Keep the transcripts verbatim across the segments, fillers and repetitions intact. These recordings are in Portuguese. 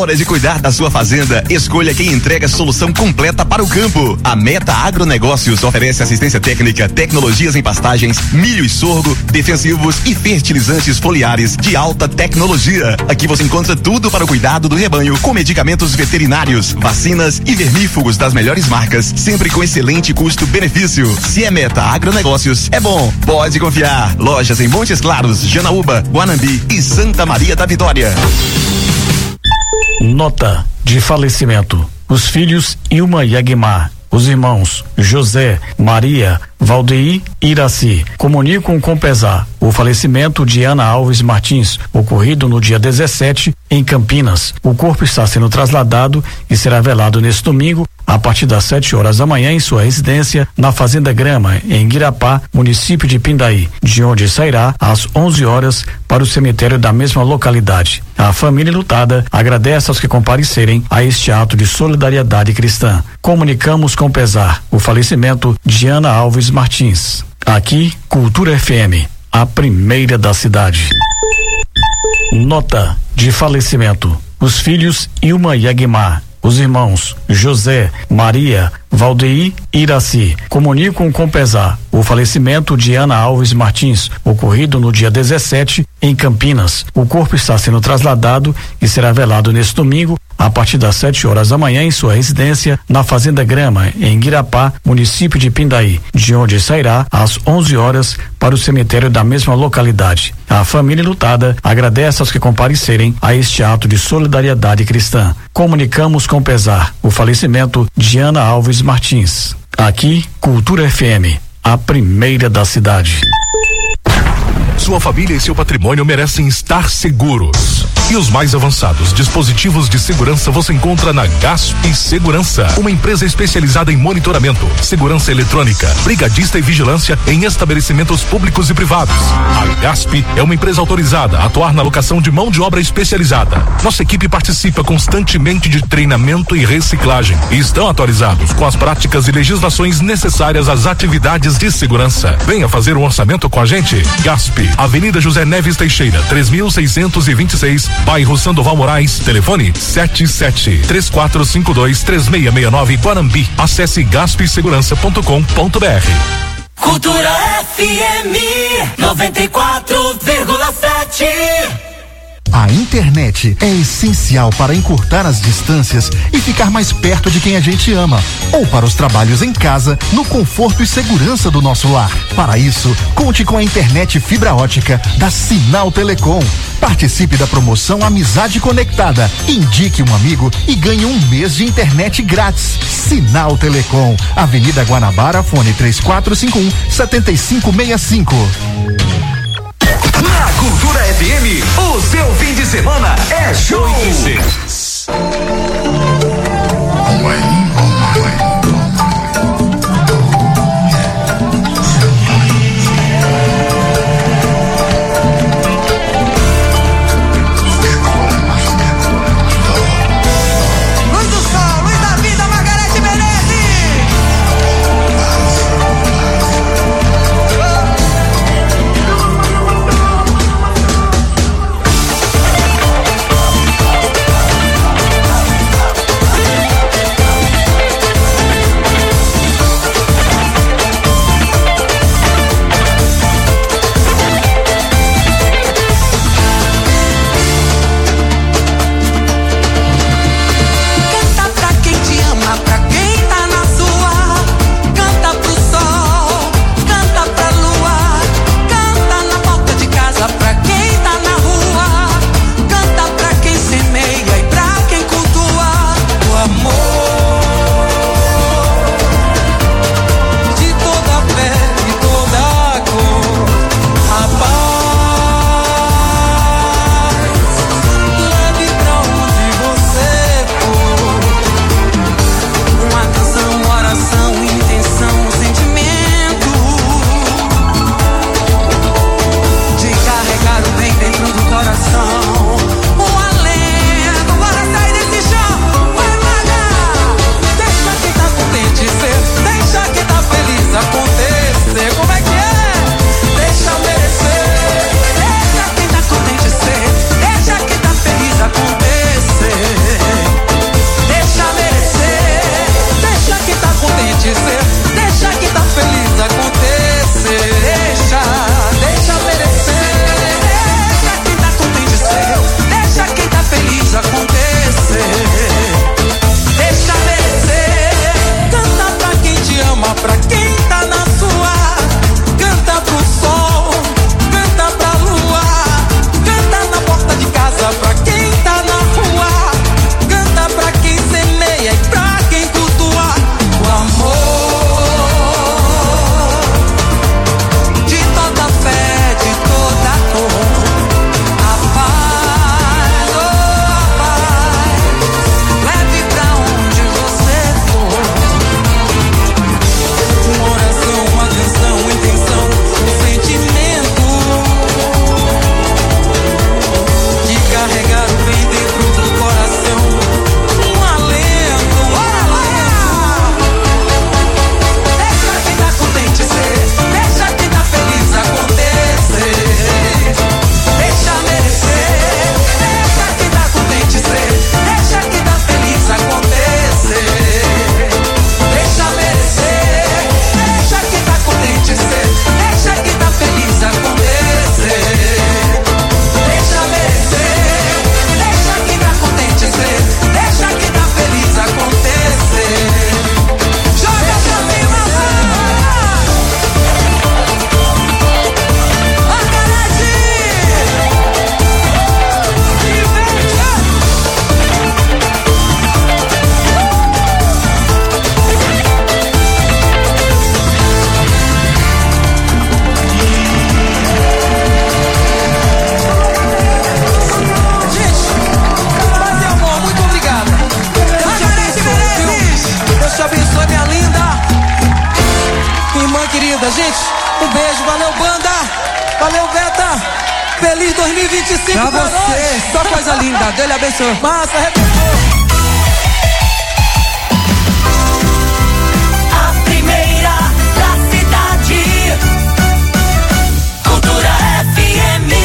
hora de cuidar da sua fazenda, escolha quem entrega solução completa para o campo. A Meta Agronegócios oferece assistência técnica, tecnologias em pastagens, milho e sorgo, defensivos e fertilizantes foliares de alta tecnologia. Aqui você encontra tudo para o cuidado do rebanho, com medicamentos veterinários, vacinas e vermífugos das melhores marcas, sempre com excelente custo-benefício. Se é Meta Agronegócios, é bom, pode confiar. Lojas em Montes Claros, Janaúba, Guanambi e Santa Maria da Vitória. Nota de falecimento: os filhos Ilma e Aguimar, os irmãos José, Maria, Valdeir e Iraci comunicam com pesar o falecimento de Ana Alves Martins, ocorrido no dia dezessete em Campinas. O corpo está sendo trasladado e será velado neste domingo a partir das sete horas da manhã em sua residência na Fazenda Grama, em Guirapá, município de Pindaí, de onde sairá às onze horas para o cemitério da mesma localidade. A família lutada agradece aos que compareceram a este ato de solidariedade cristã. Comunicamos com pesar o falecimento de Ana Alves Martins. Aqui, Cultura F M, a primeira da cidade. Nota de falecimento: os filhos Ilma e Aguimar, os irmãos José, Maria, Valdeir e Iraci comunicam com pesar o falecimento de Ana Alves Martins, ocorrido no dia dezessete em Campinas. O corpo está sendo trasladado e será velado neste domingo a partir das sete horas da manhã em sua residência na Fazenda Grama, em Guirapá, município de Pindaí, de onde sairá às onze horas para o cemitério da mesma localidade. A família lutada agradece aos que compareceram a este ato de solidariedade cristã. Comunicamos com pesar o falecimento de Ana Alves Martins. Aqui, Cultura F M, a primeira da cidade. Sua família e seu patrimônio merecem estar seguros. E os mais avançados dispositivos de segurança você encontra na Gasp Segurança, uma empresa especializada em monitoramento, segurança eletrônica, brigadista e vigilância em estabelecimentos públicos e privados. A Gasp é uma empresa autorizada a atuar na locação de mão de obra especializada. Nossa equipe participa constantemente de treinamento e reciclagem e estão atualizados com as práticas e legislações necessárias às atividades de segurança. Venha fazer um orçamento com a gente. Gasp, Avenida José Neves Teixeira, três mil seiscentos e vinte e seis, bairro Sandoval Moraes, telefone sete sete três quatro cinco dois três seis seis nove, Guanambi. Acesse gasp segurança ponto com ponto b r. Cultura F M noventa e quatro vírgula sete. A internet é essencial para encurtar as distâncias e ficar mais perto de quem a gente ama, ou para os trabalhos em casa, no conforto e segurança do nosso lar. Para isso, conte com a internet fibra ótica da Sinal Telecom. Participe da promoção Amizade Conectada. Indique um amigo e ganhe um mês de internet grátis. Sinal Telecom, Avenida Guanabara, fone três quatro cinco um, sete cinco seis cinco. Na Cultura F M, o seu fim de semana é show. gente. Um beijo, valeu, banda. Valeu, Beta. Feliz dois mil e vinte e cinco pra, pra você. Nós. Só coisa linda. Deus lhe abençoe. Massa, arrebentou. A primeira da cidade. Cultura F M.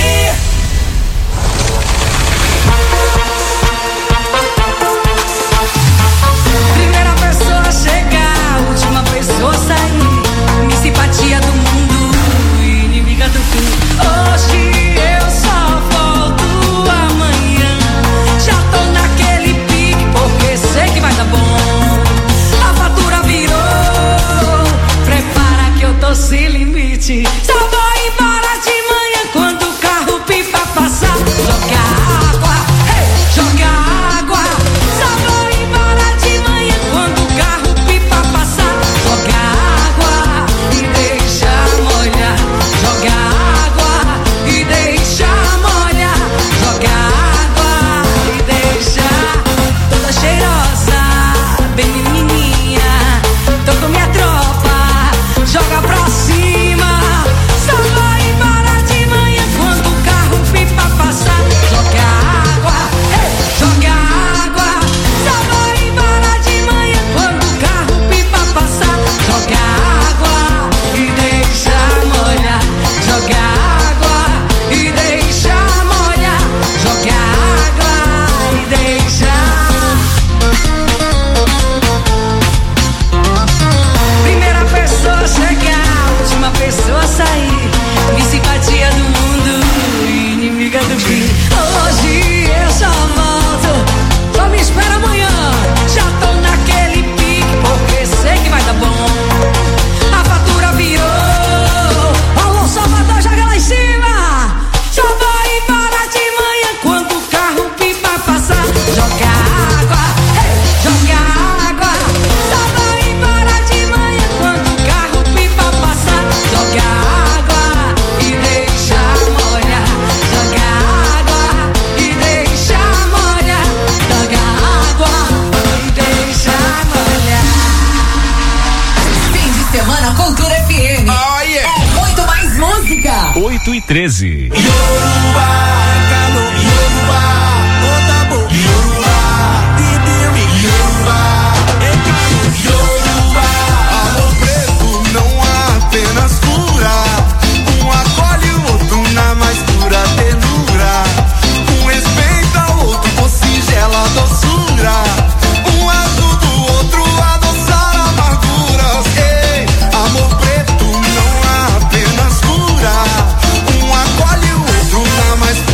Primeira pessoa a chegar, última pessoa a sair. Minha simpatia do mundo, inimiga do fim. Hoje eu só volto amanhã. Já tô naquele pique, porque sei que vai dar bom. A fatura virou, prepara que eu tô sem limite. Só vou embora de manhã quando o carro pipa passar. Joga água, hey, joga água. Só vou embora de manhã quando o carro pipa passar. Joga água e deixa molhar. Joga água e deixa molhar. Joga água e deixa toda cheirosa, bem menininha. Tô com minha tropa, joga pra cima. Só vou embora de manhã quando o carro pipa passar. Joga água, hey, joga água. Só vou embora de manhã quando o carro pipa passar. Joga água e deixa molhar. Joga água e deixa molhar. Joga água e deixa. Primeira pessoa a chegar, última pessoa a sair. Minha simpatia do mundo, inimiga do fim. Hoje eu só volto, só me espera amanhã. Já tô naquele pique, porque sei que vai dar bom. A fatura virou, alô Salvador, joga lá em cima. Só vou embora de manhã quando o carro pipa passar. Joga água, hey, joga água. Só vou embora de manhã quando o carro pipa passar. Joga água e deixa molhar. Joga água e deixa molhar. Joga água e deixa molhar. Fim de semana Cultura F M. Oh, yeah. É muito mais música. oito e treze. Amor preto não há apenas cura. Um acolhe o outro na mais pura ternura. Um respeita o outro com singela doçura. Um ajuda o outro a adoçar amarguras. Ei, amor preto não há apenas cura. Um acolhe o outro na mais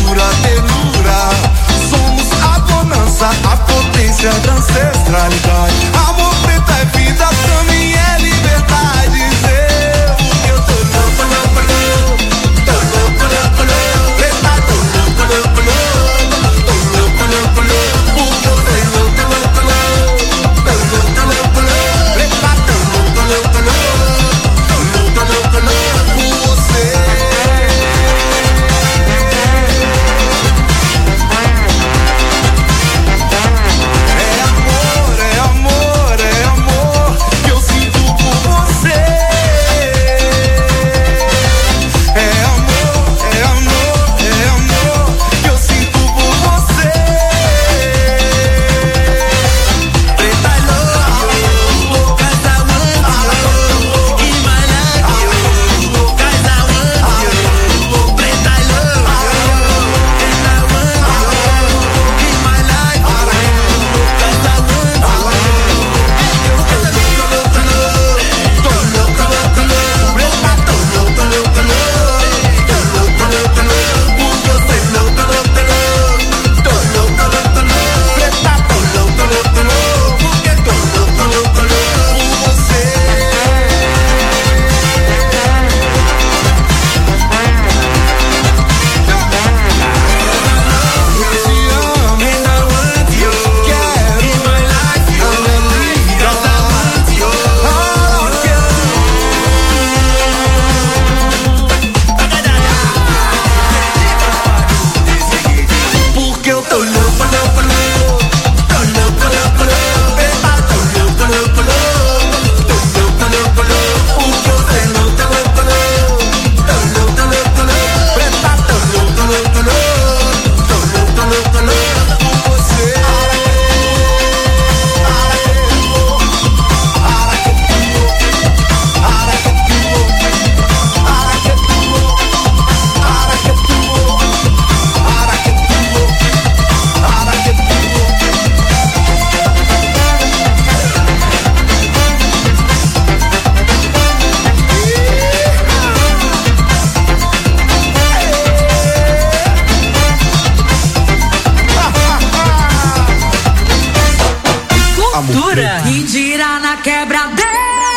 Cultura. Mentira na quebradeira.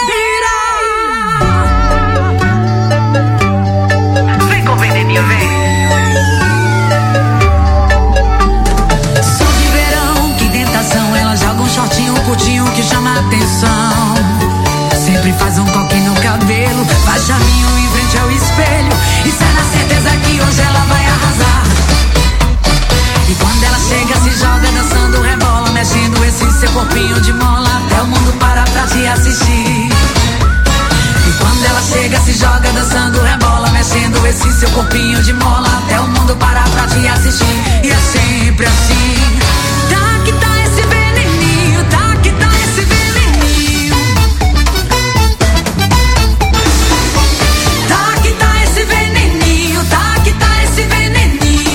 Vem com o veneninho, vem. Só de verão, que tentação. Ela joga um shortinho curtinho que chama a atenção. Sempre faz um coquinho no cabelo, faz chaminho em frente ao espelho. E sai na certeza que hoje ela vai arrasar. E quando ela chega, se joga dançando, rebola, mexendo esse seu corpinho de mola. Até o mundo para pra te assistir. E quando ela chega, se joga dançando, rebola, mexendo esse seu corpinho de mola. Até o mundo para pra te assistir. E é sempre assim. Tá que tá esse veneninho, tá que tá esse veneninho. Tá que tá esse veneninho, tá que tá esse veneninho.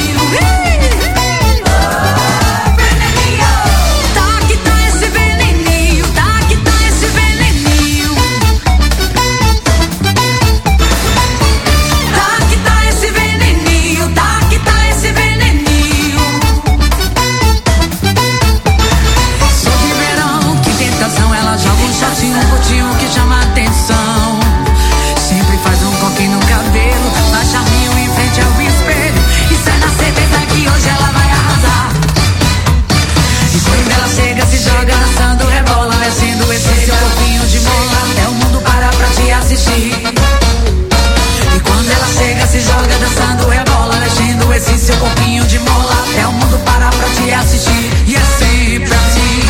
Um curtinho que chama atenção. Sempre faz um coquinho no cabelo, faz charminho em frente ao espelho. E sai na certeza que hoje ela vai arrasar. E quando ela chega, se joga dançando, rebola, mexendo esse seu corpinho de mola. Até o mundo para pra te assistir. E quando ela chega, se joga dançando, rebola, mexendo esse seu corpinho de mola. Até o mundo para pra te assistir. E é sempre assim.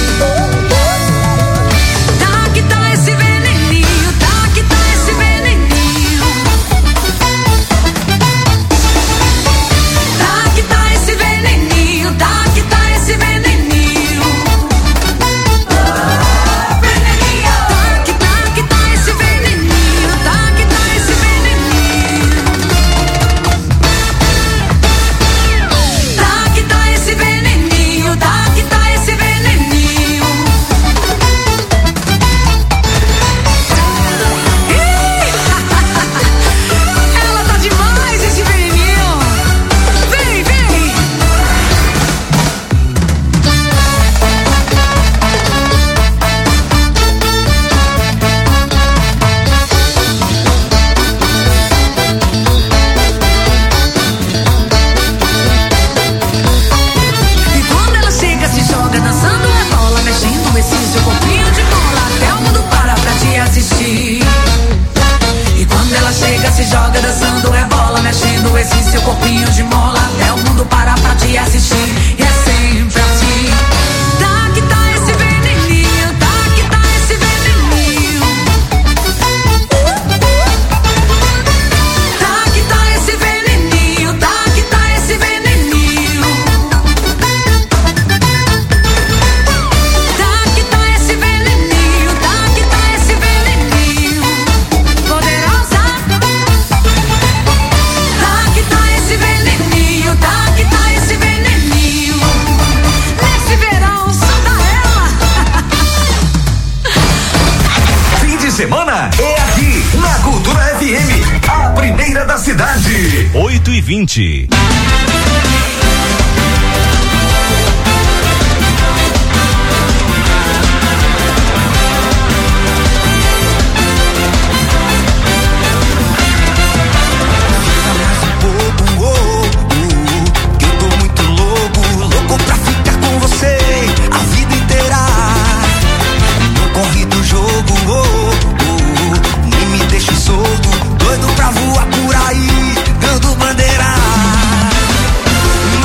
oito e vinte. Doido pra voar por aí, dando bandeira.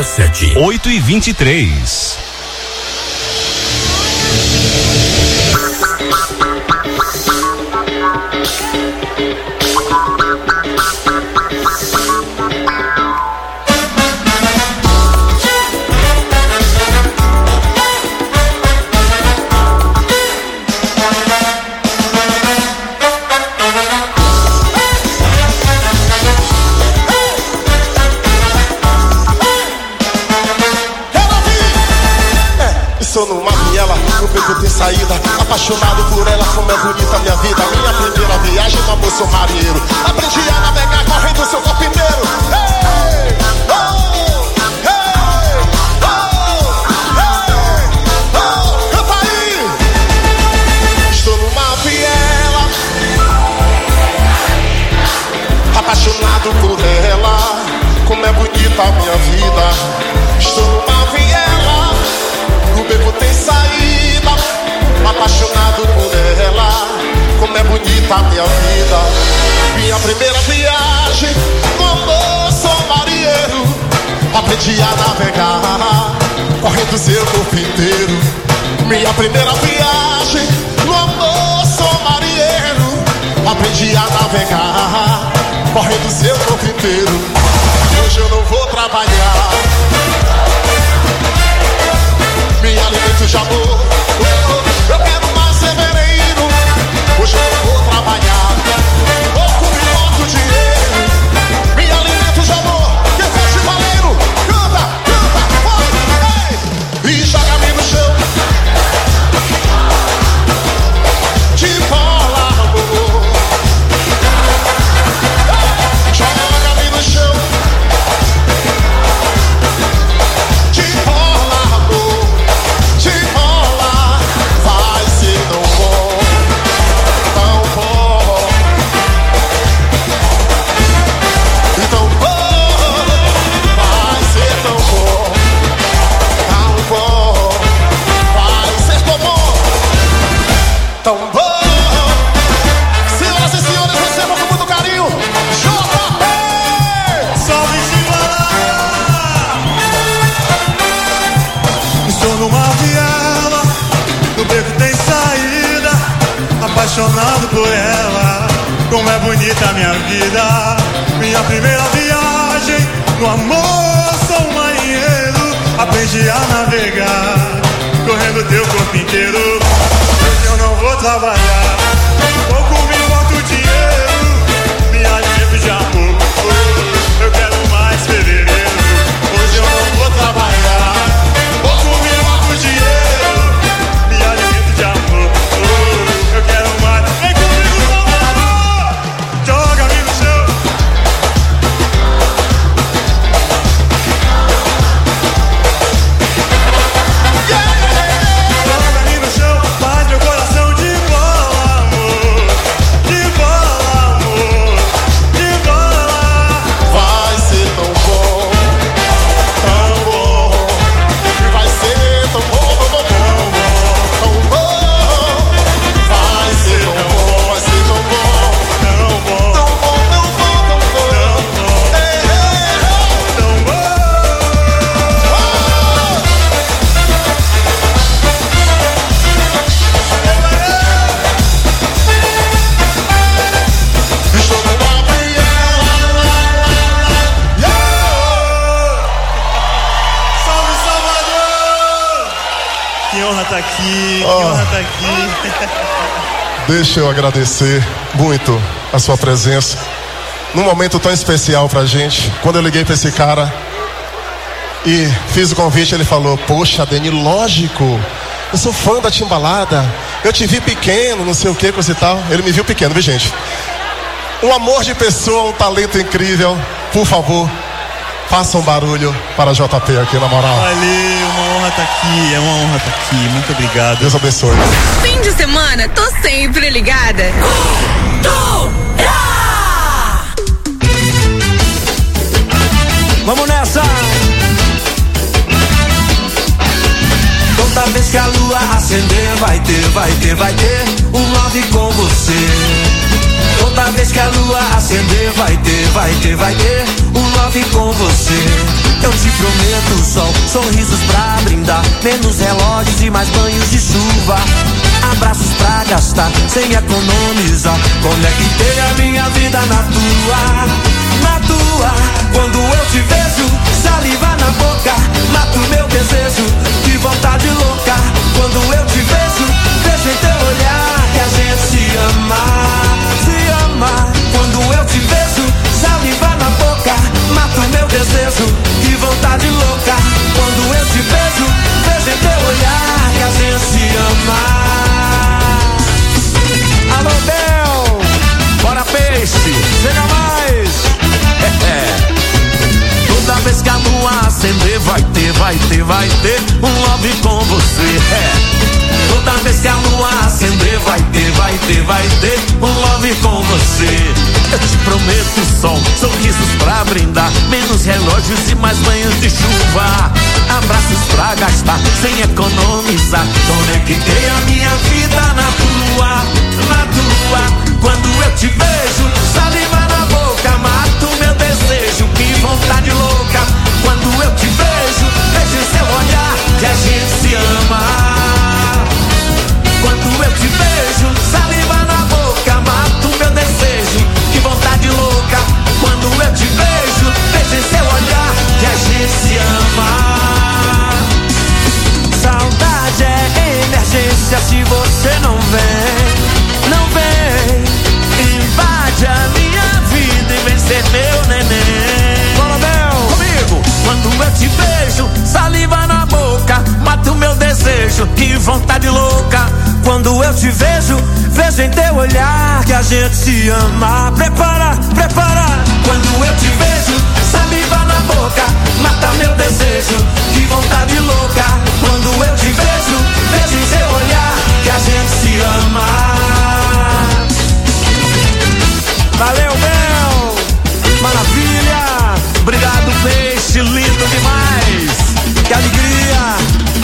vírgula sete. oito e vinte e três. Sou numa viela, no beco tem saída. Apaixonado por ela, como é bonita a minha vida. Minha primeira viagem no amor, sou marinheiro. Aprendi a navegar correndo seu corpo inteiro. Hey, oh, hey, oh, hey, oh, canta aí. Estou numa viela, apaixonado por ela, como é bonita a minha vida. Estou numa viela, o beco tem saída, apaixonado por ela, como é bonita a minha vida. Minha primeira viagem, no amor, sou marinheiro. Aprendi a navegar, correndo seu corpo inteiro. Minha primeira viagem, no amor, sou marinheiro. Aprendi a navegar, correndo seu corpo inteiro. Hoje eu não vou trabalhar, me alimento de amor. Oh, eu quero mais fevereiro. Hoje eu não vou trabalhar, pouco me boto dinheiro. Me alimento de amor, que faz de valeiro. Canta, canta, vai, ei, e joga-me no chão. De bola, amor. Joga-me no chão. De bola, amor. De bola, vai ser tão bom, tão bom, e tão bom, vai ser tão bom, tão bom, vai ser tão bom, tão bom. Senhoras e senhores, recebam com muito carinho, J P! Salve Timbalada! Estou numa viela, no beco tem saída, apaixonado por ela, como é bonita a minha vida. Minha primeira viagem, no amor, sou um marinheiro. Aprendi a navegar, correndo teu corpo inteiro. Hoje eu não vou trabalhar, pouco me boto dinheiro. Me alimento de amor, oh, eu quero mais fevereiro. Hoje eu não vou trabalhar, pouco me boto dinheiro. Me alimento de amor, oh, eu quero mais. Vem comigo, Salvador, joga-me no chão. Joga-me no chão, faz meu coração de bola, amor. De bola, amor. De bola. Vai ser tão bom, tão bom, vai ser tão bom, tão bom, tão bom, vai ser tão bom, vai ser tão bom, Tão bom, tão bom, tão bom, tão bom, tão bom, ei, ei, tão bom. ei. Estou numa viela, Salve Salvador! Que honra tá aqui, que Oh. honra tá aqui. deixa eu agradecer muito a sua presença num momento tão especial pra gente. Quando eu liguei pra esse cara e fiz o convite, ele falou: poxa, Deni, lógico, eu sou fã da Timbalada, eu te vi pequeno, não sei o que, coisa e tal. Ele me viu pequeno, viu, gente? Um amor de pessoa, um talento incrível. Por favor, façam um barulho para J P aqui, na moral. Valeu, uma honra tá aqui, é uma honra tá aqui. Muito obrigado. Deus abençoe. Fim de semana, tô sempre ligada. Vamos nessa! Toda vez que a lua acender, vai ter, vai ter, vai ter um love com você. Toda vez que a lua acender, vai ter, vai ter, vai ter um love com você. Eu te prometo sol, sorrisos pra brindar, menos relógios e mais banhos de chuva. Abraços pra gastar, sem economizar. Conectei a minha vida na tua, na tua. Quando eu te vejo, saliva na boca, mato meu desejo, que vontade louca. Quando eu te vejo, vejo em teu olhar que a gente se ama, se ama. Quando eu te vejo, saliva na boca, mato meu desejo, que vontade louca. Quando eu te vejo, vejo em teu olhar que a gente se ama. Alô, Bel, bora peixe, chega mais. É, é. Toda vez que a lua acender, vai ter, vai ter, vai ter um love com você. É. Toda vez que a lua acender, vai ter, vai ter, vai ter um love com você. Eu te prometo sol, sorrisos pra brindar, menos relógios e mais banhos de chuva. Abraços pra gastar, sem economizar. Conectei a minha vida na tua, na tua. Quando eu te vejo, saliva na boca, mato meu desejo, que vontade louca. Quando eu te vejo, vejo em seu olhar que a gente se ama. Quando eu te vejo, saliva na boca, mato meu desejo, que vontade louca. Quando eu te vejo, vejo em seu olhar que a gente se ama. Saudade é emergência se você não vem, não vem. Invade a minha vida e vem ser meu neném. Coronel, comigo. Quando eu te vejo, saliva na boca, mato meu desejo, que vontade louca. Quando eu te vejo, vejo em teu olhar que a gente se ama. Prepara, prepara. Quando eu te vejo, saliva na boca, mata meu desejo, que vontade louca. Quando eu te vejo, vejo em seu olhar que a gente se ama. Valeu, Bel, maravilha. Obrigado, peixe, lindo demais. Que alegria.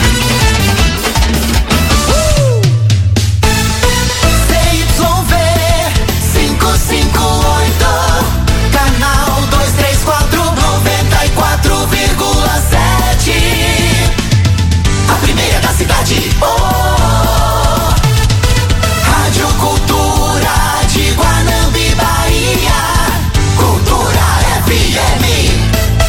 cinco oito, canal dois três quatro, noventa e quatro vírgula sete. A primeira da cidade. Oh, Rádio Cultura de Guanambi, Bahia. Cultura F M.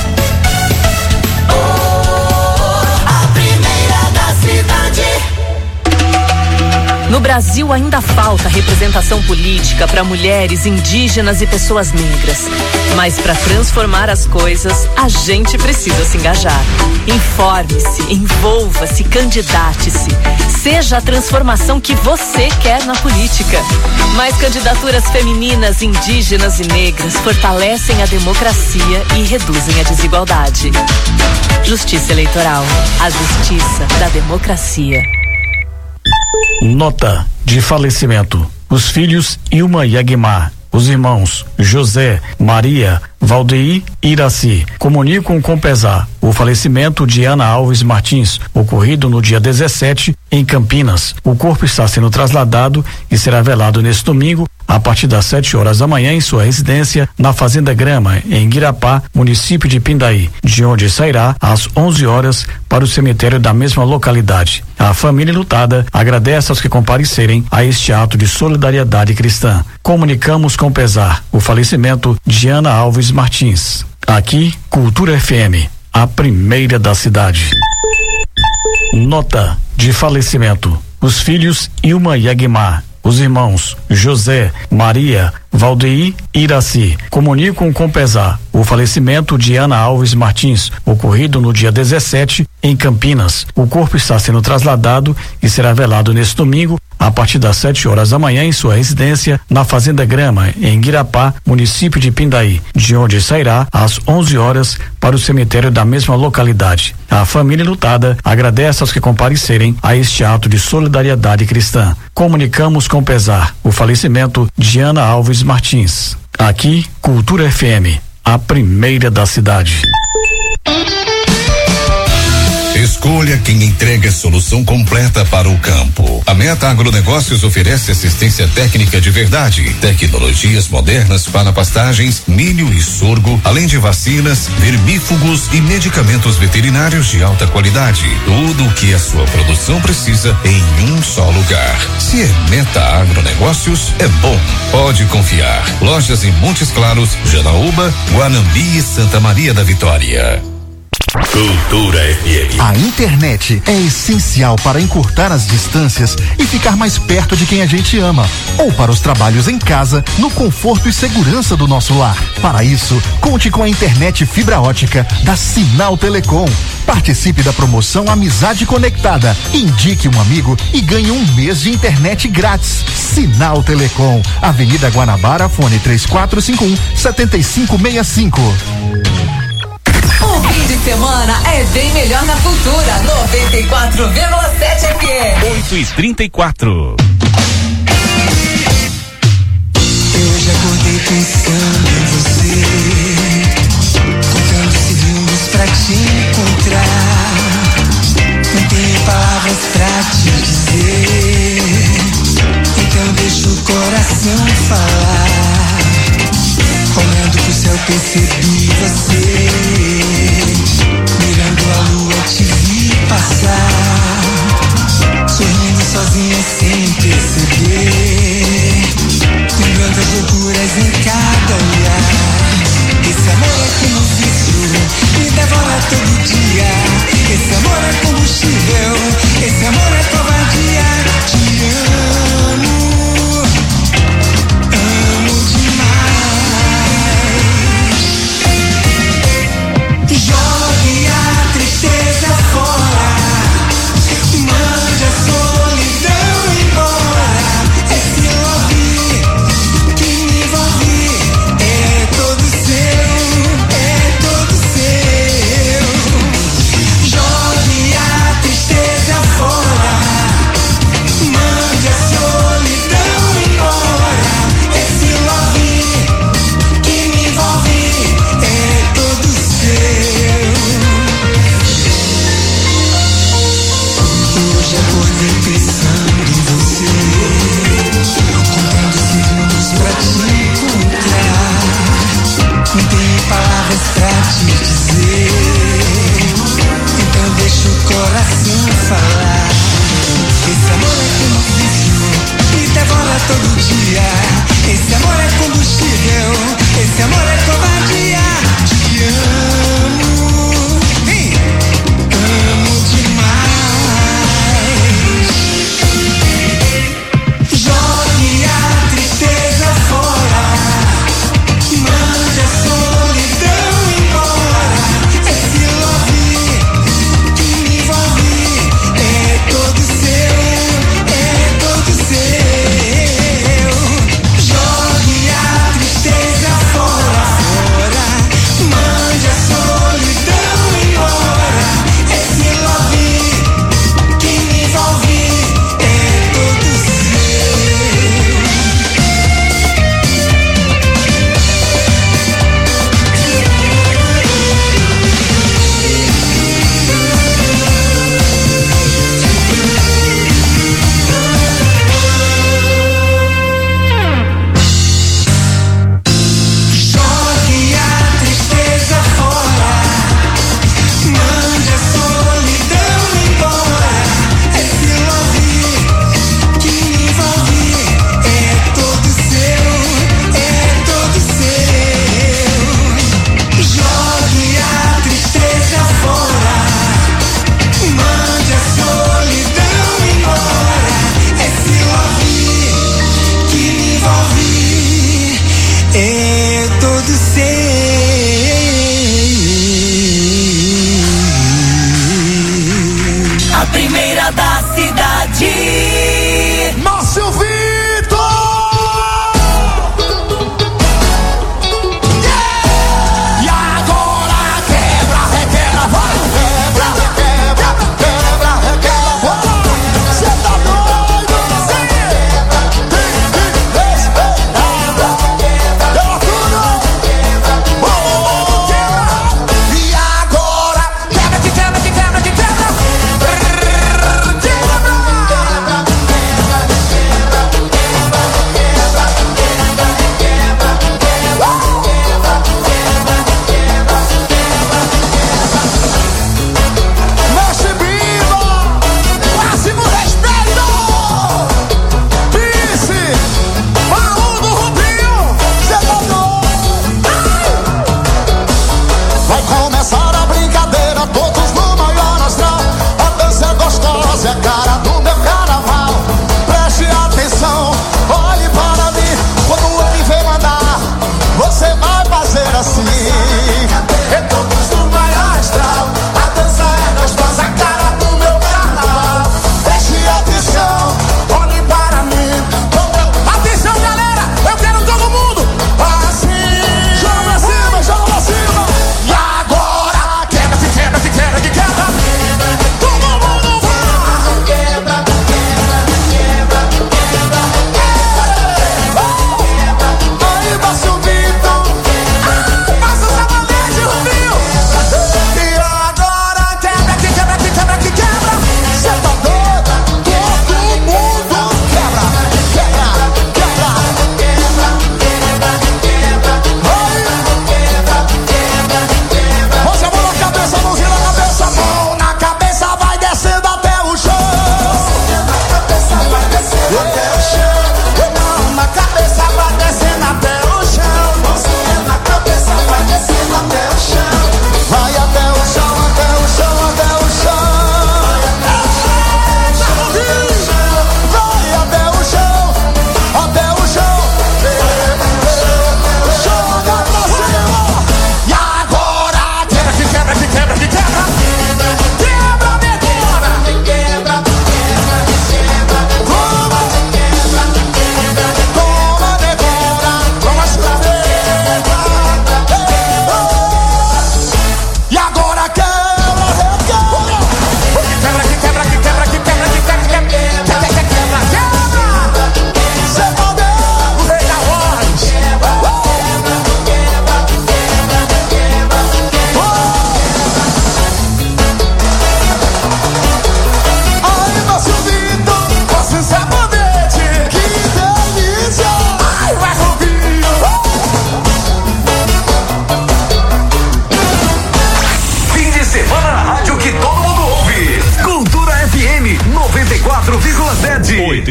Oh, a primeira da cidade. No Brasil ainda falta representação política para mulheres, indígenas e pessoas negras. Mas para transformar as coisas, a gente precisa se engajar. Informe-se, envolva-se, candidate-se. Seja a transformação que você quer na política. Mais candidaturas femininas, indígenas e negras fortalecem a democracia e reduzem a desigualdade. Justiça Eleitoral, a justiça da democracia. Nota de falecimento: os filhos Ilma e Aguimar, os irmãos José, Maria, Valdeir e Iraci comunicam com pesar o falecimento de Ana Alves Martins, ocorrido no dia dezessete em Campinas. O corpo está sendo trasladado e será velado neste domingo a partir das sete horas da manhã em sua residência na Fazenda Grama, em Guirapá, município de Pindaí, de onde sairá às onze horas para o cemitério da mesma localidade. A família lutada agradece aos que comparecerem a este ato de solidariedade cristã. Comunicamos com pesar o falecimento de Ana Alves Martins. Aqui, Cultura F M, a primeira da cidade. Nota de falecimento: os filhos Ilma e Aguimar, os irmãos José, Maria, Valdeir e Iraci comunicam com pesar o falecimento de Ana Alves Martins, ocorrido no dia dezessete em Campinas. O corpo está sendo trasladado e será velado neste domingo a partir das sete horas da manhã em sua residência na Fazenda Grama, em Guirapá, município de Pindaí, de onde sairá às onze horas para o cemitério da mesma localidade. A família lutada agradece aos que comparecerem a este ato de solidariedade cristã. Comunicamos com pesar o falecimento de Ana Alves Martins. Aqui, Cultura F M, a primeira da cidade. Escolha quem entrega solução completa para o campo. A Meta Agronegócios oferece assistência técnica de verdade, tecnologias modernas para pastagens, milho e sorgo, além de vacinas, vermífugos e medicamentos veterinários de alta qualidade. Tudo o que a sua produção precisa em um só lugar. Se é Meta Agronegócios, é bom. Pode confiar. Lojas em Montes Claros, Janaúba, Guanambi e Santa Maria da Vitória. Cultura F M. A internet é essencial para encurtar as distâncias e ficar mais perto de quem a gente ama, ou para os trabalhos em casa, no conforto e segurança do nosso lar. Para isso, conte com a internet fibra ótica da Sinal Telecom. Participe da promoção Amizade Conectada. Indique um amigo e ganhe um mês de internet grátis. Sinal Telecom, Avenida Guanabara, fone três quatro cinco um, sete cinco seis cinco. O fim de semana é bem melhor na Cultura. noventa e quatro vírgula sete F M. oito e trinta e quatro. Eu já acordei pensando em você, contando segundos pra te encontrar. Não tenho palavras pra te dizer, então deixa o coração falar. Olhando pro céu percebi você, mirando a lua te vi passar, sorrindo sozinha sem perceber, lembrando as loucuras em cada olhar. Esse amor é como vício, me devora todo dia. Esse amor é combustível, esse amor é covardia. Te amo, amo demais. Jogue a tristeza fora, mande a solidão embora. Esse love que me envolve é todo seu, é todo seu. Jogue a tristeza fora, mande a solidão embora. Esse love que me envolve é todo seu. Hoje acordei pensando em você, contando segundos pra te encontrar. Não tenho palavras pra te dizer, então deixa o coração falar. Esse amor é como um vício, me devora todo dia. Esse amor é combustível, esse amor é covardia. Te amo, vem, amo demais. Jogue a tristeza fora, mande a solidão embora. Esse love que me envolve é todo seu, é todo seu.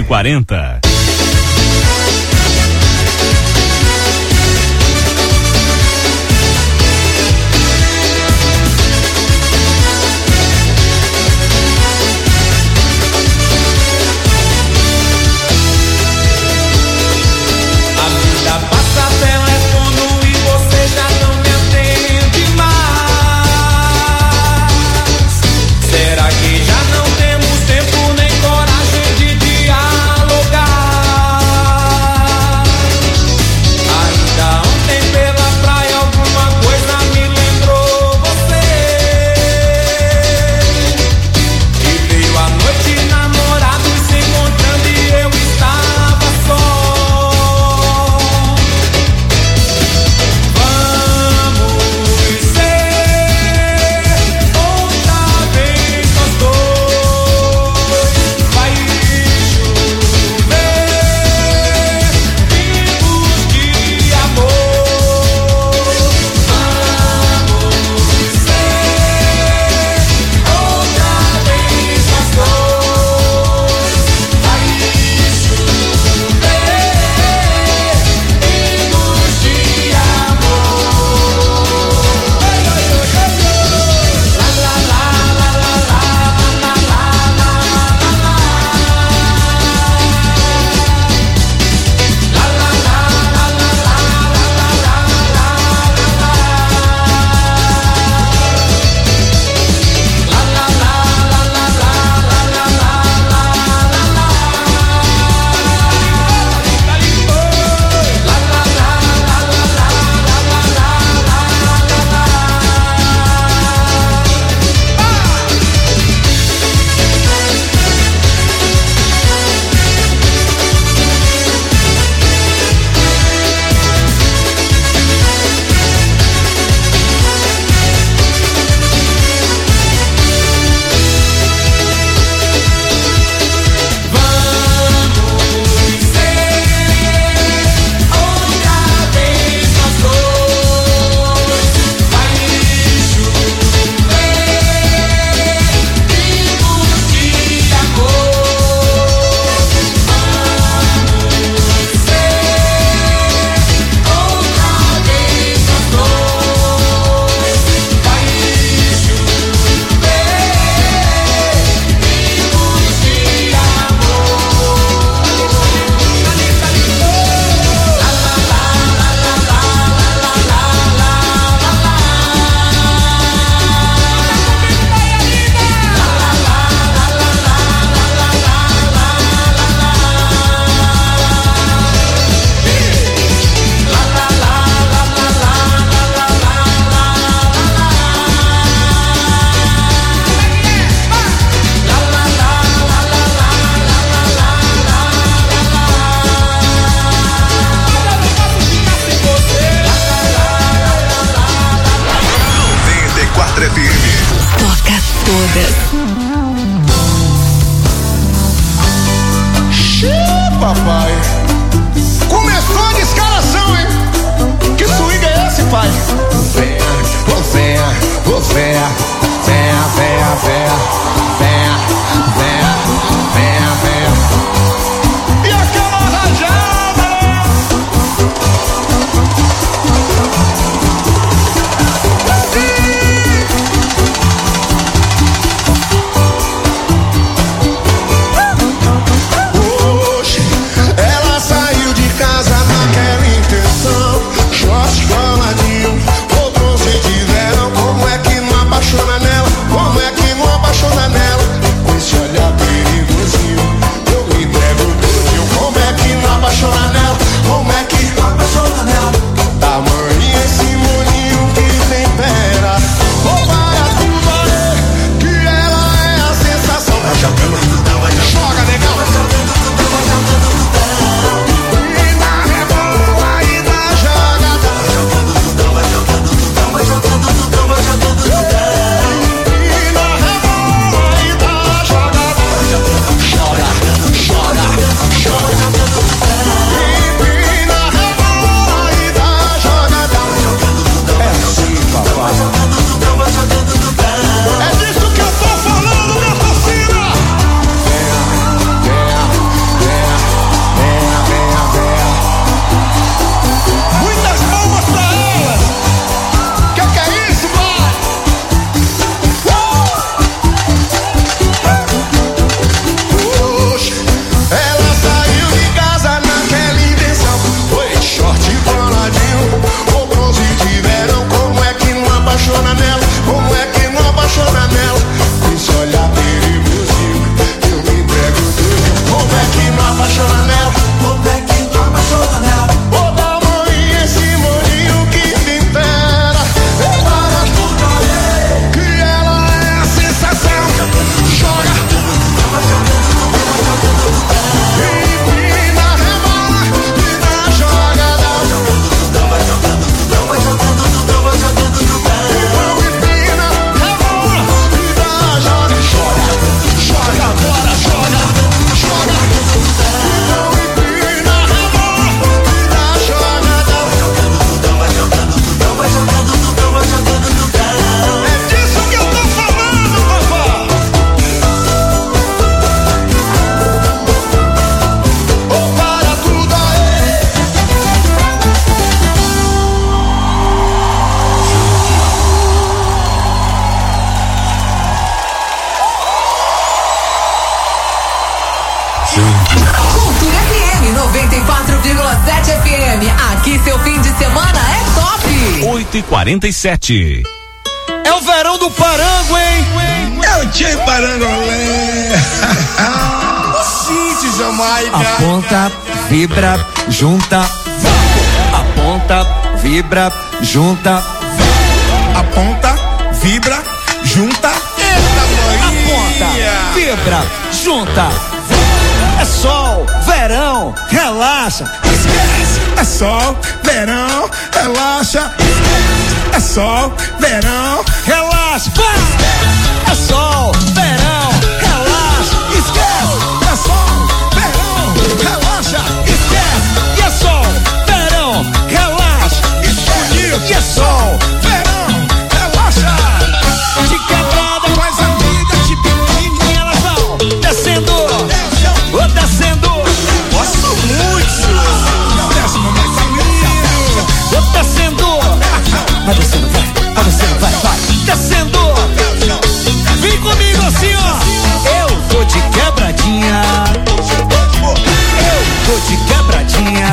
quarenta. papai. Começou a descaração, hein? Que swing é esse, pai? Venha, oh venha, oh venha, venha, venha, venha, venha, venha, venha, venha. E aquela rajada, oito e quarenta e sete. É o verão do Parango, hein? É o Tchê Parangolé. Sim, Jamaica. Aponta, vibra, junta. Aponta, vibra, junta. Aponta, vibra, junta. Aponta, vibra, junta. É sol, verão, relaxa. Esquece. É sol, verão, relaxa. É sol, verão, relaxa. É sol, verão, relaxa. Esquece. É sol, verão, relaxa. Esquece. E é sol, verão, relaxa. Esquece. E é sol, verão, relaxa. De quebrada com as amigas de biquíni, elas vão descendo, ou descendo. Gosto muito. Desce, mamãe, família. Ou descendo. Vai descendo, vai, vai descendo, vai, vai. Descendo. Vem comigo assim, ó. Eu tô de quebradinha. Eu tô de quebradinha.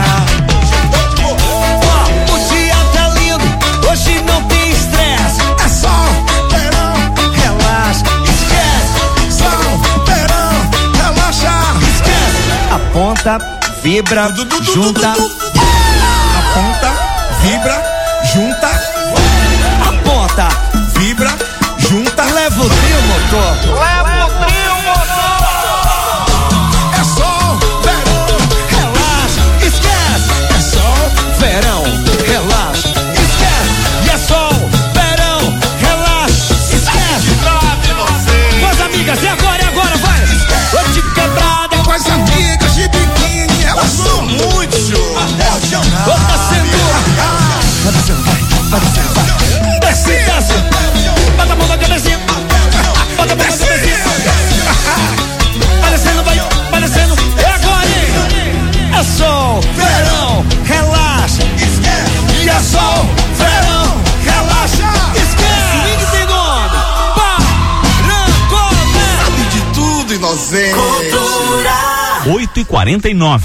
Ó, o dia tá lindo, hoje não tem estresse. É sol, verão, relaxa. Esquece. Sol, verão, relaxa. Esquece. Aponta, vibra, junta. Aponta, vibra, junta. Aponta, vibra, junta. Leva o trio, motor. Leva o trio, motor. É sol, verão, relaxa. Esquece. É sol, verão, relaxa. Esquece. E é sol, verão, relaxa. Esquece. Com as amigas, e agora, e agora, vai. Ô de quebrada. Com as amigas de biquíni, elas são muito. Ô descendo. Vai descendo, vai, vai descendo, vai. Desce, desce. Bota a mão na cabecinha. Bota a mão na cabecinha. Vai descendo, vai, vai descendo. É agora, hein? É sol, verão, relaxa. Esquece. E é sol, verão, relaxa. Esquece. vinte segundos. Parangolé. Sabe de tudo, inocente. Cultura. oito e quarenta e nove.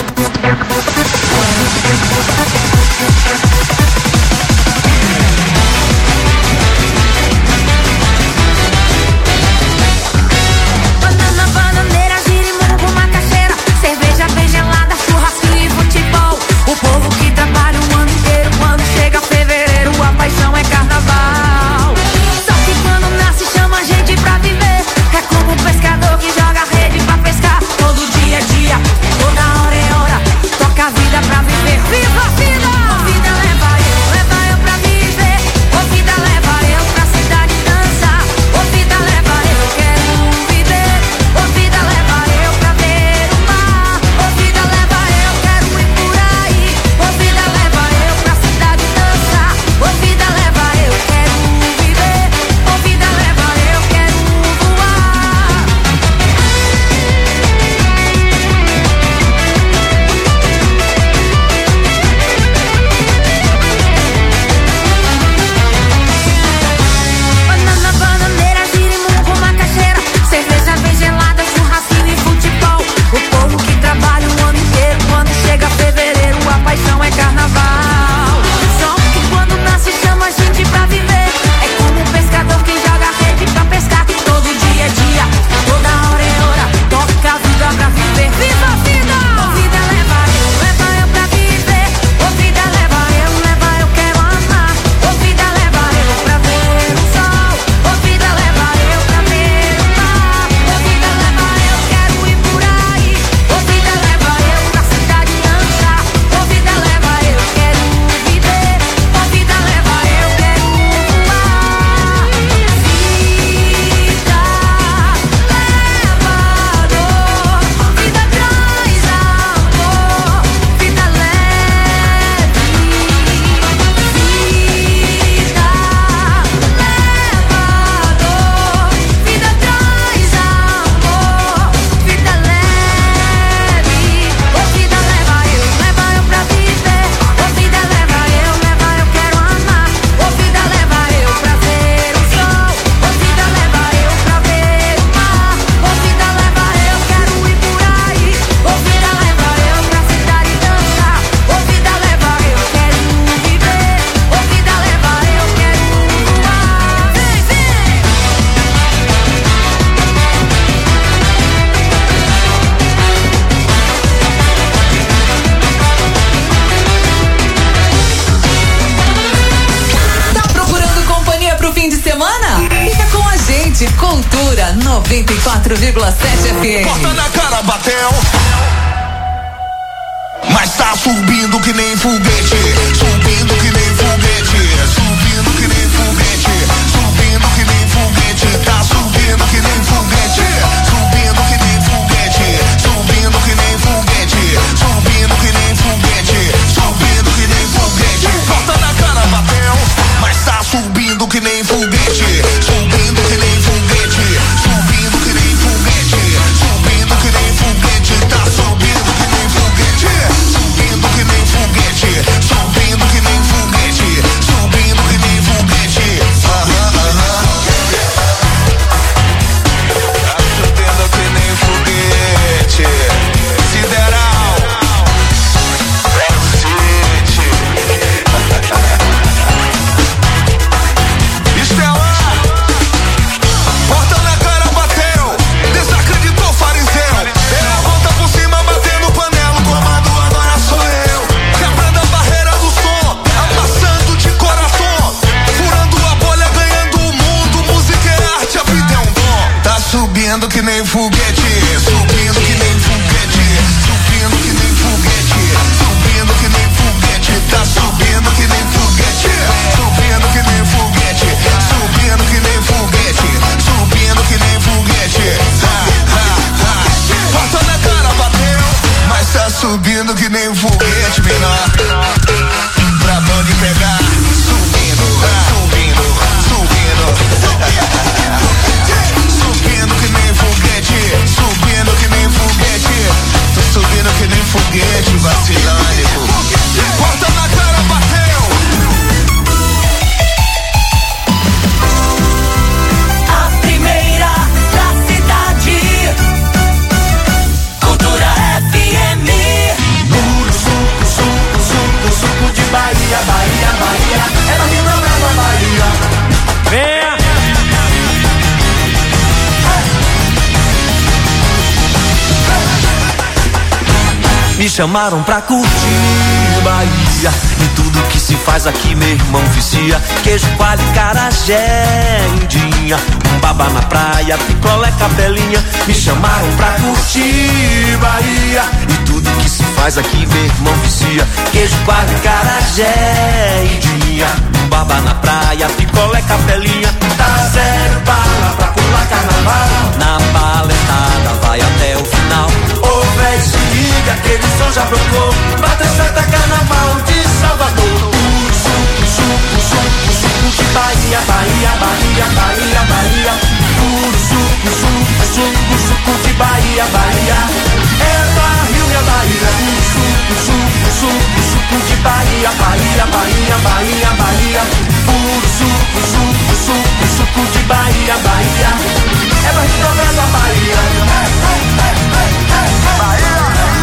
Banana, bananeira, girimum, macaxeira, cerveja bem gelada, churrasco e futebol. O povo que trabalha o ano inteiro, quando chega fevereiro, a paixão é carnaval. Só que quando nasce chama a gente pra viver. É como um pescador que joga rede pra pescar. Todo dia é dia, toda hora é hora. Toca a vida pra viver. Viva a vida! Cultura noventa e quatro vírgula sete F M. Porta na cara, bateu. Mas tá subindo que nem foguete, subindo que nem foguete, subindo que nem foguete, subindo que nem foguete, tá subindo que nem foguete, subindo que nem foguete, subindo que nem foguete, subindo que nem foguete, subindo que nem foguete. Porta na cara, bateu. Mas tá subindo que nem foguete, subindo que nem foguete, subindo que nem foguete, subindo que nem foguete, tá subindo que nem foguete. Subindo que nem foguete, subindo que nem foguete, subindo que nem foguete. Aham, aham. Tá subindo que nem foguete. Sideral. Black City. Estela. Porta na cara, bateu. Desacreditou, fariseu. Deu a volta por cima, batendo panela. Comando agora sou eu. Quebrando a barreira do som, amassando de coração, furando a bolha, ganhando o mundo. Música é arte, a vida é um dom. Tá subindo que nem foguete, subindo que nem foguete, subindo que nem foguete, subindo que nem foguete, tá subindo que nem foguete, subindo que nem foguete, subindo que nem foguete, subindo que nem foguete. Ha, ha, ha. Porta na cara, bateu. Mas tá subindo que nem foguete, menor. Pra onde pegar? Subindo, subindo, subindo. Subindo que nem foguete, subindo que nem foguete. Tô subindo que nem foguete, vacilânico. Porta na cara, bateu. A primeira da cidade. Cultura F M. Puro suco, suco, suco, suco de Bahia, Bahia, Bahia. É da Rio Brava, Bahia. Venha! Me chamaram pra curtir Bahia e tudo que se faz aqui, meu irmão, vicia. Queijo coalho, carajé, indinha, um babá na praia, picolé, capelinha. Me chamaram pra curtir Bahia e tudo que se faz aqui, meu irmão, vicia. Queijo coalho, carajé, indinha, um babá na praia, picolé, capelinha. Tá zero bala pra pular carnaval, na paletada vai até o final. Ô véi, se liga, aquele som já brocou, bateu Santa Carnaval de Salvador. Puro suco, suco, suco, suco de Bahia, Bahia, Bahia, Bahia, Bahia. Puro suco, suco, suco, suco de Bahia, Bahia. É barril, minha Bahia. Puro suco, suco, suco, suco de Bahia, Bahia, Bahia, Bahia, Bahia. Puro suco, suco, suco, suco de Bahia, Bahia. É barril dobrado a Bahia. Bahia.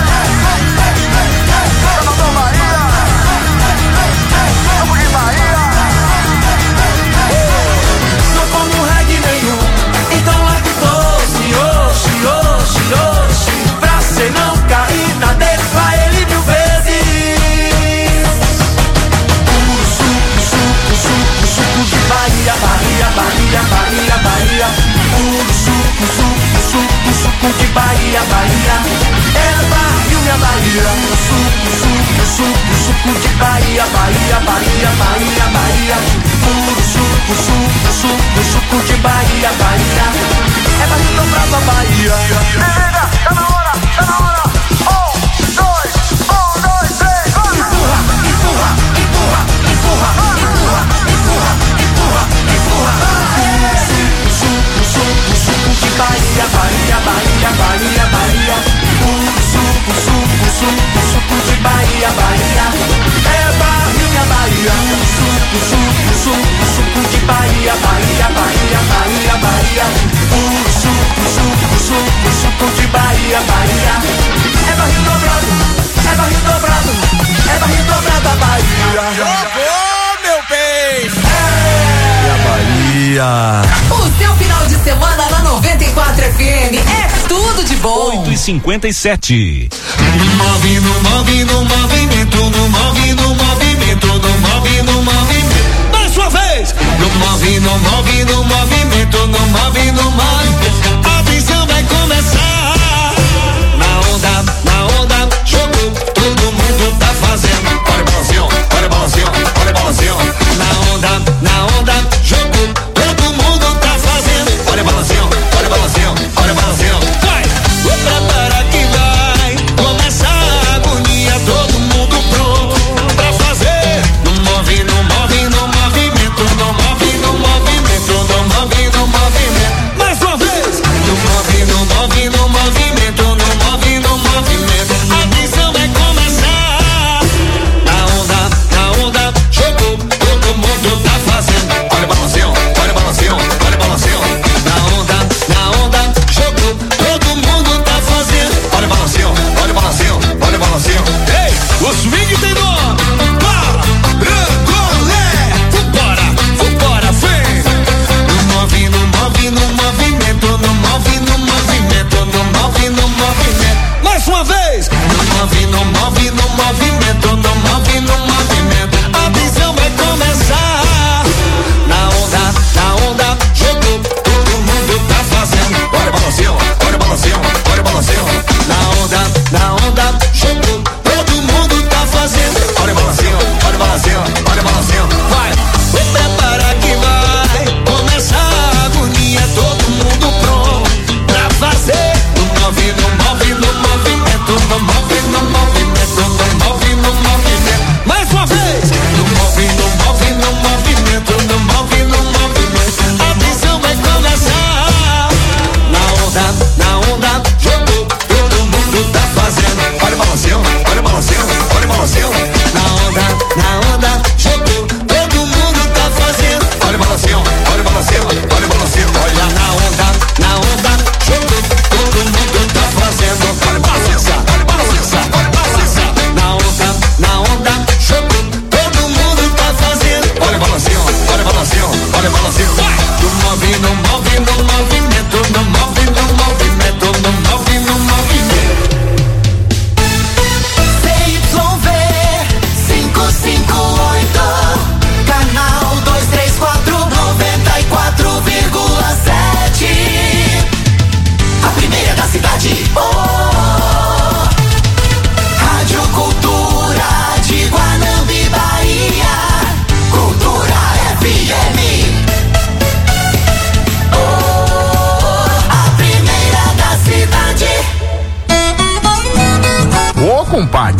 Não como reggae nenhum, então larga o doce, oxi, oxi, oxi, pra cê não cair na dele, vai ele mil vezes. Puro suco, suco, suco, suco de Bahia, Bahia, Bahia, Bahia, Bahia. Puro suco, suco, suco, suco de Bahia, Bahia. É barril, minha Bahia. Suco, suco, suco, suco de Bahia, Bahia, Bahia, Bahia, Bahia. Puro suco, suco, suco, suco de Bahia, Bahia. É barril dobrado a Bahia. Se liga, tá na hora, tá na hora. Um, dois, um, dois, três, vai. Empurra, empurra, empurra, empurra, empurra, empurra, empurra, empurra. Suco, suco, suco de Bahia, Bahia, Bahia, Bahia, Bahia. Puro suco, suco, suco, suco de Bahia, Bahia. É barril, minha Bahia. Suco, suco, suco, suco de Bahia, Bahia, Bahia, Bahia, Bahia. Puro suco, suco, suco, suco de Bahia, Bahia. É barril dobrado, é barril dobrado, é barril dobrado a Bahia. Jogou, meu bem! É a Bahia. O seu final de semana na noventa e quatro F M é tudo de bom. oito e cinquenta e sete. Move no move no movimento, no move no movimento, no move no movimento. Mais uma vez! No move no move no movimento, no move no movimento.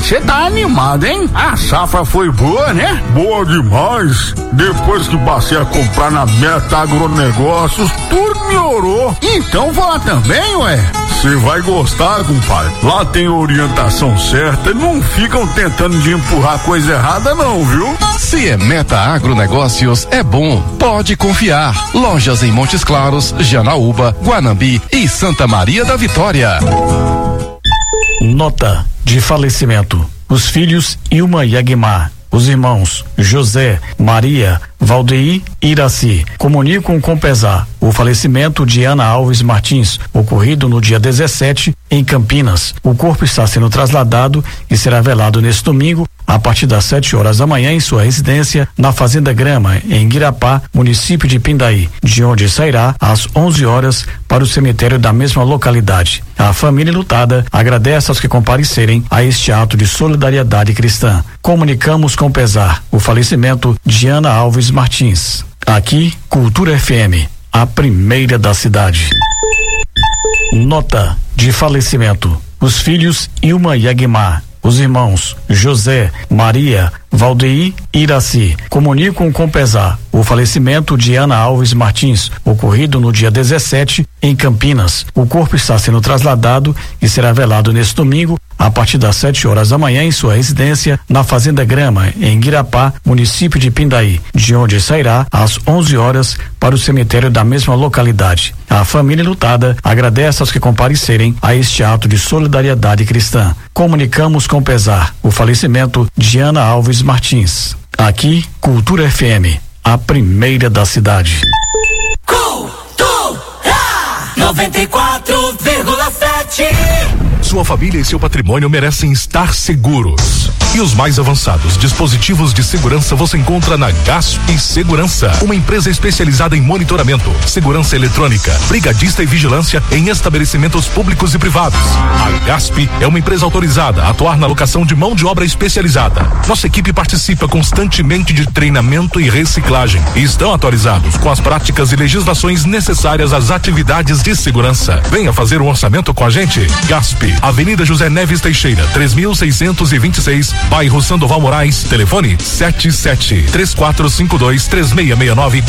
você tá animado, hein? A safra foi boa, né? Boa demais. Depois que passei a comprar na Meta Agronegócios, tudo melhorou. Então vou lá também, ué. Você vai gostar, compadre. Lá tem orientação certa e não ficam tentando de empurrar coisa errada não, viu? Se é Meta Agronegócios, é bom. Pode confiar. Lojas em Montes Claros, Janaúba, Guanambi e Santa Maria da Vitória. Nota de falecimento. Os filhos Ilma e Aguimar, os irmãos José, Maria, Valdeir e Iraci comunicam com pesar o falecimento de Ana Alves Martins, ocorrido no dia dezessete em Campinas. O corpo está sendo trasladado e será velado neste domingo a partir das sete horas da manhã em sua residência na Fazenda Grama, em Guirapá, município de Pindaí, de onde sairá às onze horas para o cemitério da mesma localidade. A família lutada agradece aos que comparecerem a este ato de solidariedade cristã. Comunicamos com pesar o falecimento de Ana Alves Martins. Aqui, Cultura F M, a primeira da cidade. Nota de falecimento. Os filhos Ilma e Aguimar, os irmãos José, Maria, Valdeir e Iraci comunicam com pesar o falecimento de Ana Alves Martins, ocorrido no dia dezessete em Campinas. O corpo está sendo trasladado e será velado neste domingo a partir das sete horas da manhã em sua residência na Fazenda Grama, em Guirapá, município de Pindaí, de onde sairá às onze horas para o cemitério da mesma localidade. A família lutada agradece aos que comparecerem a este ato de solidariedade cristã. Comunicamos com pesar o falecimento de Ana Alves Martins. Aqui, Cultura F M, a primeira da cidade. Cultura noventa e quatro vírgula sete. Sua família e seu patrimônio merecem estar seguros. E os mais avançados dispositivos de segurança você encontra na Gasp Segurança, uma empresa especializada em monitoramento, segurança eletrônica, brigadista e vigilância em estabelecimentos públicos e privados. A Gasp é uma empresa autorizada a atuar na locação de mão de obra especializada. Nossa equipe participa constantemente de treinamento e reciclagem e estão atualizados com as práticas e legislações necessárias às atividades de segurança. Venha fazer um orçamento com a gente. Gasp, Avenida José Neves Teixeira, três mil seiscentos e vinte e seis, bairro Sandoval Moraes. Telefone sete sete três quatro cinco dois três seis seis nove.